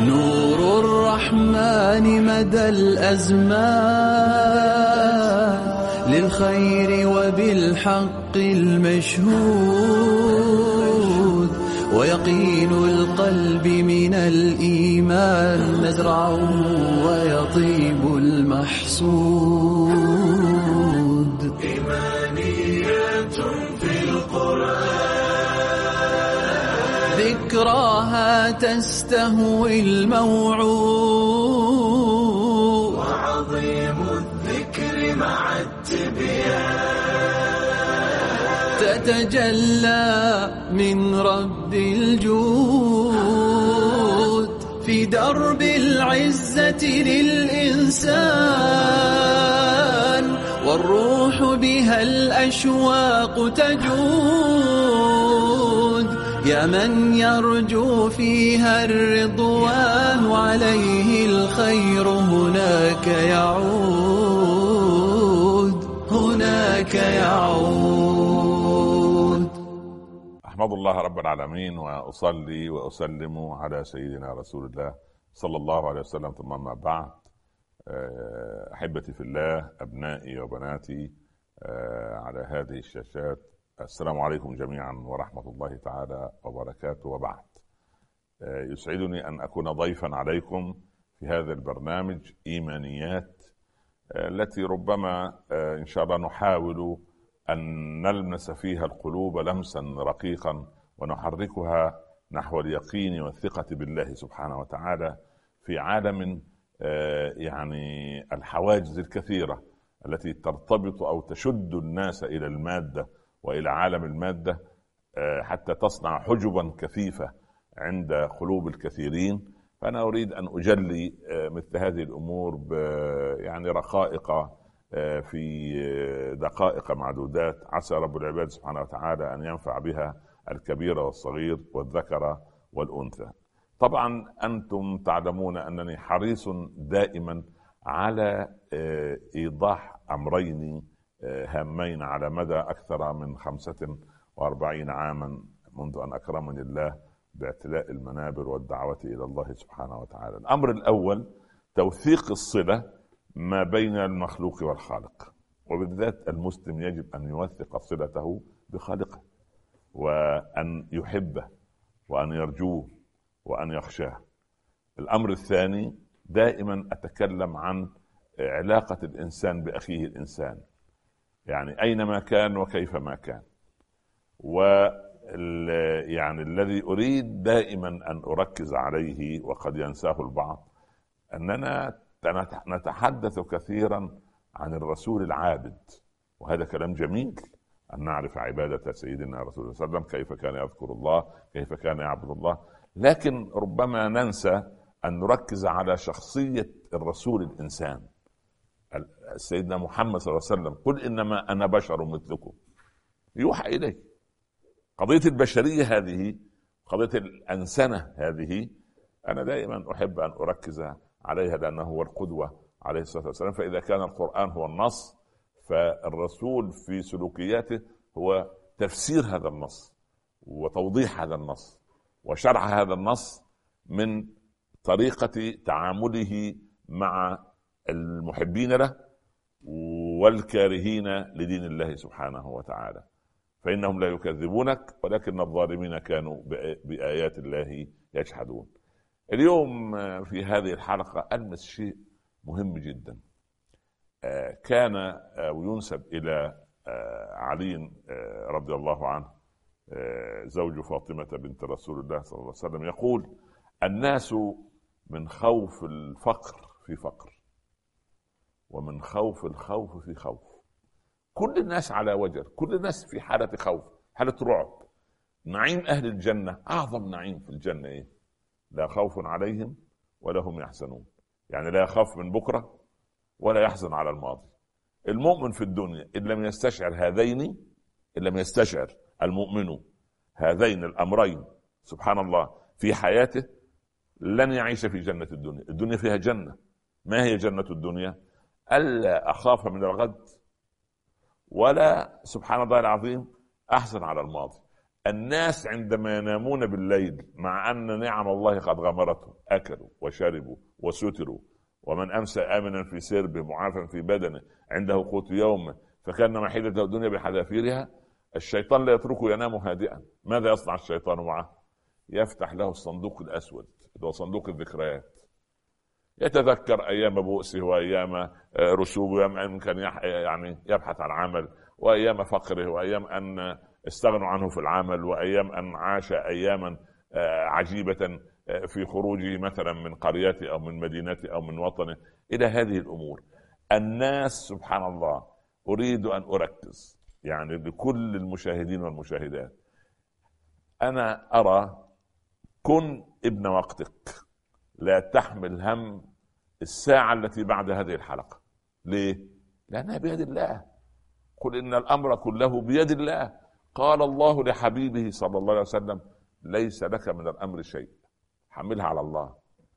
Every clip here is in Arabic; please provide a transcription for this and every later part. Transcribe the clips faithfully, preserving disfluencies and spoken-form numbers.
نور الرحمن مدى الأزمان للخير وبالحق المشهود، ويقين القلب من الإيمان نزرعه ويطيب المحصود. إيمانيات في القرآن ذكراها تستهوي الموعود، وعظيم الذكر مع التبيان تتجلى من رب الجود في درب العزة للإنسان، والروح بها الأشواق تجود. يا من يرجو فيها الرضوان عليه الخير هناك يعود، هناك يعود. أحمد الله رب العالمين وأصلي وأسلم على سيدنا رسول الله صلى الله عليه وسلم، ثم ما بعد. أحبتي في الله، أبنائي وبناتي على هذه الشاشات، السلام عليكم جميعا ورحمة الله تعالى وبركاته. وبعد، يسعدني أن أكون ضيفا عليكم في هذا البرنامج إيمانيات، التي ربما إن شاء الله نحاول أن نلمس فيها القلوب لمسا رقيقا ونحركها نحو اليقين والثقة بالله سبحانه وتعالى في عالم يعني الحواجز الكثيرة التي ترتبط أو تشد الناس إلى المادة وإلى عالم المادة، حتى تصنع حجبا كثيفة عند قلوب الكثيرين. فأنا أريد أن أجلي مثل هذه الأمور يعني رقائق في دقائق معدودات، عسى رب العباد سبحانه وتعالى أن ينفع بها الكبير والصغير والذكر والأنثى. طبعا أنتم تعلمون أنني حريص دائما على إيضاح أمرين هامين على مدى أكثر من خمسة وأربعين عاما منذ أن أكرمني الله باعتلاء المنابر والدعوة إلى الله سبحانه وتعالى. الأمر الأول توثيق الصلة ما بين المخلوق والخالق، وبالذات المسلم يجب أن يوثق صلته بخالقه، وأن يحبه وأن يرجوه وأن يخشاه. الأمر الثاني، دائما أتكلم عن علاقة الإنسان بأخيه الإنسان، يعني أينما كان وكيفما كان. ويعني الذي أريد دائما أن أركز عليه وقد ينساه البعض، أننا نتحدث كثيرا عن الرسول العابد، وهذا كلام جميل أن نعرف عبادة سيدنا رسول الله صلى الله عليه وسلم، كيف كان يذكر الله، كيف كان يعبد الله، لكن ربما ننسى أن نركز على شخصية الرسول الإنسان سيدنا محمد صلى الله عليه وسلم. قل إنما أنا بشر مثلكم يوحى إلي. قضية البشرية هذه، قضية الأنسنة هذه، أنا دائما أحب أن أركز عليها، لأنه هو القدوة عليه الصلاة والسلام. فإذا كان القرآن هو النص، فالرسول في سلوكياته هو تفسير هذا النص وتوضيح هذا النص وشرح هذا النص من طريقة تعامله مع المحبين له والكارهين لدين الله سبحانه وتعالى. فإنهم لا يكذبونك ولكن الظالمين كانوا بآيات الله يجحدون. اليوم في هذه الحلقة ألمس شيء مهم جدا، كان وينسب إلى علي رضي الله عنه زوج فاطمة بنت رسول الله صلى الله عليه وسلم، يقول: الناس من خوف الفقر في فقر، ومن خوف الخوف في خوف. كل الناس على وجر، كل الناس في حالة خوف، حالة رعب. نعيم أهل الجنة، أعظم نعيم في الجنة إيه؟ لا خوف عليهم ولا هم يحزنون، يعني لا يخاف من بكرة ولا يحزن على الماضي. المؤمن في الدنيا إن لم يستشعر هذين، إن لم يستشعر المؤمن هذين الأمرين سبحان الله في حياته، لن يعيش في جنة الدنيا. الدنيا فيها جنة. ما هي جنة الدنيا؟ ألا أخاف من الغد، ولا سبحان الله العظيم أحزن على الماضي. الناس عندما ينامون بالليل مع أن نعم الله قد غمرتهم، أكلوا وشربوا وستروا، ومن أمسى آمنا في سربه معافى في بدنه عنده قوت يومه فكان محيدة الدنيا بحذافيرها، الشيطان لا يتركه ينام هادئا. ماذا يصنع الشيطان معه؟ يفتح له الصندوق الأسود، هو صندوق الذكريات، يتذكر أيام بؤسه وأيام رسوبه وأيام أن كان يعني يبحث عن عمل، وأيام فقره، وأيام أن استغنوا عنه في العمل، وأيام أن عاش أياما عجيبة في خروجه مثلا من قريته أو من مدينته أو من وطنه إلى هذه الأمور. الناس سبحان الله، أريد أن أركز يعني لكل المشاهدين والمشاهدات، أنا أرى كن ابن وقتك، لا تحمل هم الساعة التي بعد هذه الحلقة. ليه؟ لأنها بيد الله. قل إن الأمر كله بيد الله. قال الله لحبيبه صلى الله عليه وسلم ليس لك من الأمر شيء، حملها على الله.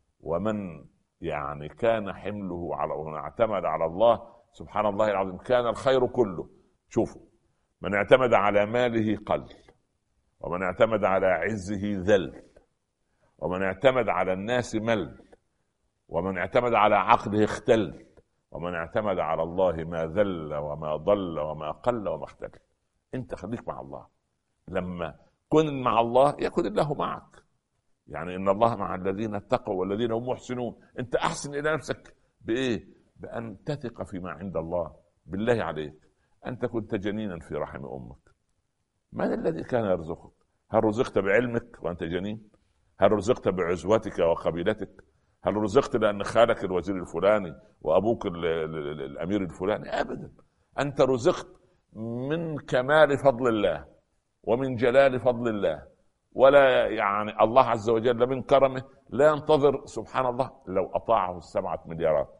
ومن يعني كان حمله على ومن اعتمد على الله سبحان الله العظيم كان الخير كله. شوفوا، من اعتمد على ماله قل، ومن اعتمد على عزه ذل، ومن اعتمد على الناس مل، ومن اعتمد على عقله اختل، ومن اعتمد على الله ما ذل وما ضل وما قل وما اختل. انت خليك مع الله، لما كن مع الله يكن الله معك. يعني ان الله مع الذين اتقوا والذين هم محسنون. انت احسن الى نفسك بايه؟ بان تثق فيما عند الله. بالله عليك، انت كنت جنينا في رحم امك، من الذي كان يرزقك؟ هل رزقت بعلمك وانت جنين؟ هل رزقت بعزوتك وقبيلتك؟ هل رزقت لأن خالك الوزير الفلاني وأبوك الأمير الفلاني؟ أبدا. أنت رزقت من كمال فضل الله ومن جلال فضل الله، ولا يعني الله عز وجل من كرمه لا ينتظر سبحان الله. لو أطاعه السبعة مليارات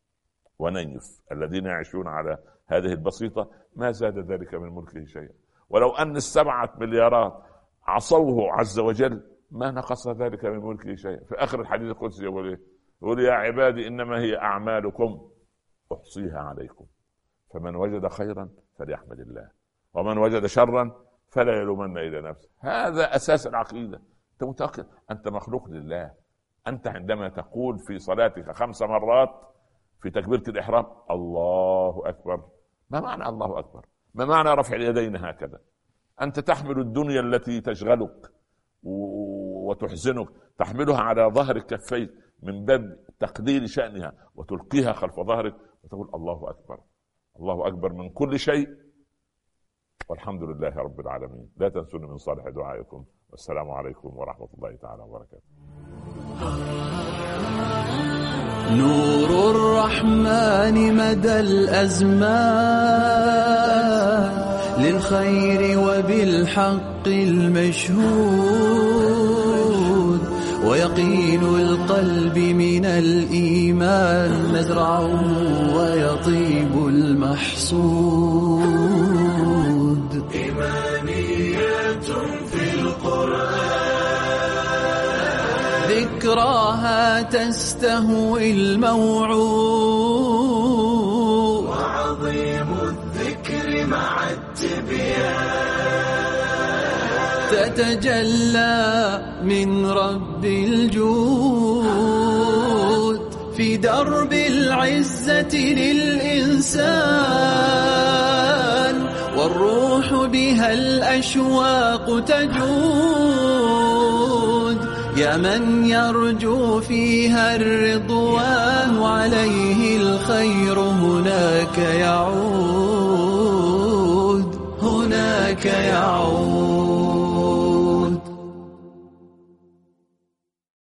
ونيف الذين يعيشون على هذه البسيطة ما زاد ذلك من ملكه شيئا. ولو أن السبعة مليارات عصوه عز وجل ما نقص ذلك من ملكه شيئا. في آخر الحديث القدسي يقول ايه؟ يقول يا عبادي إنما هي أعمالكم أحصيها عليكم، فمن وجد خيرا فليحمد الله، ومن وجد شرا فلا يلومن إلى نفسه. هذا أساس العقيدة. أنت متأكد أنت مخلوق لله. أنت عندما تقول في صلاتك خمس مرات في تكبيرة الإحرام الله أكبر، ما معنى الله أكبر؟ ما معنى رفع اليدين هكذا؟ أنت تحمل الدنيا التي تشغلك وتحزنك، تحملها على ظهر كفيك من باب تقدير شأنها وتلقيها خلف ظهرك وتقول الله أكبر. الله أكبر من كل شيء، والحمد لله رب العالمين. لا تنسوني من صالح دعائكم، والسلام عليكم ورحمة الله تعالى وبركاته. نور الرحمن مدى الأزمان للخير وبالحق المشهود، ويقين القلب من الإيمان نزرعه ويطيب المحصود. إيمانيات في القرآن ذكراها تستهوي الموعود، وعظيم الذكر مع التبيان تتجلى من رب الجود في درب العزة للإنسان، والروح بها الأشواق تجود. يا من يرجو فيها الرضوان عليه الخير هناك يعود، هناك يعود.